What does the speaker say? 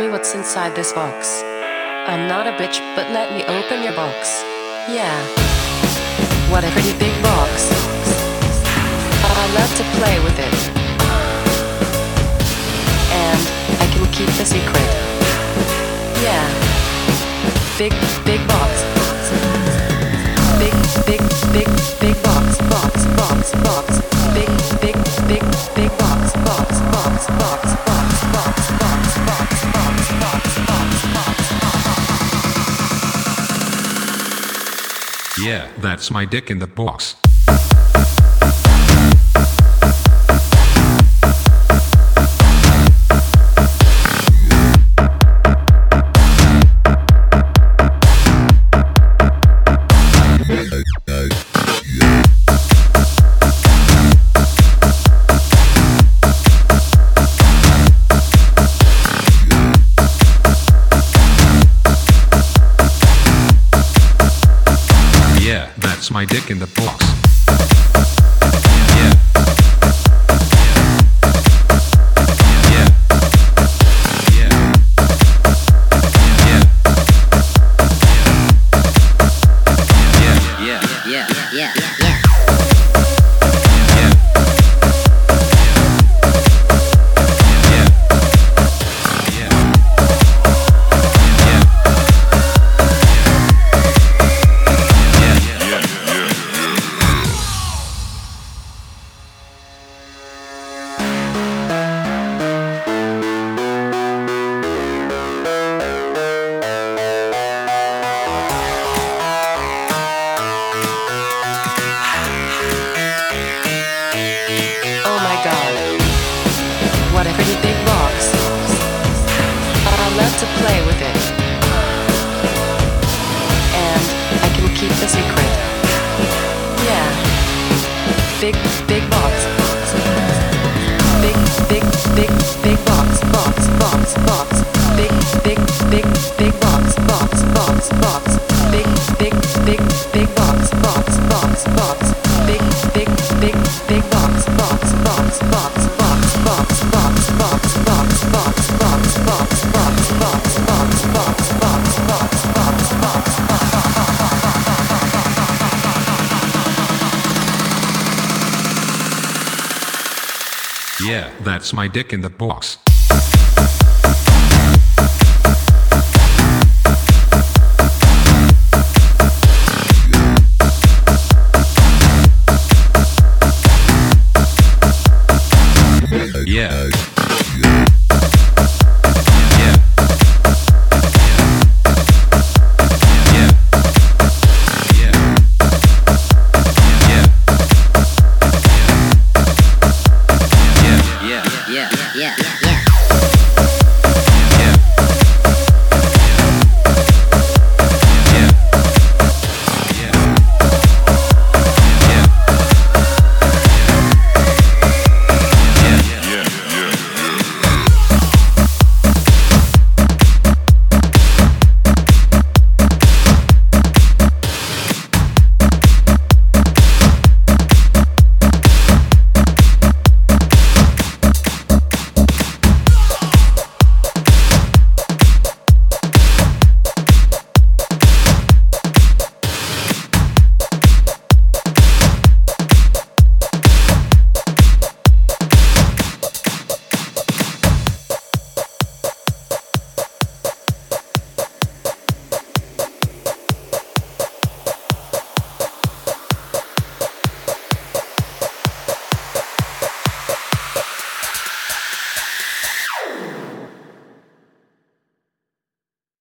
me what's inside this box. I'm not a bitch, but let me open your box. Yeah. What a pretty big box. I love to play with it. And I can keep the secret. Yeah. Big, big box. Big, big, big, big box, box, box, box. Big, big, big, big box, box, box, box, box, box, box, box, box, box, box, box. Yeah, that's my dick in the box. Yeah, that's my dick in the box. Yeah. Yeah. Yeah. Yeah. Yeah. Yeah, yeah, yeah, yeah. Oh my god. What a pretty big box. I love to play with it. And I can keep the secret. Yeah. Big, big box. Big, big, big, big box, box, box, box. Big, big, big, big box, box, box, box. Big, big, big, big box, box, box, box. Big, big, big, big box, box, box, box, box, box, box, box, box, box, box, box, box, box, box, box, box, box, box, Yeah, that's my dick in the box.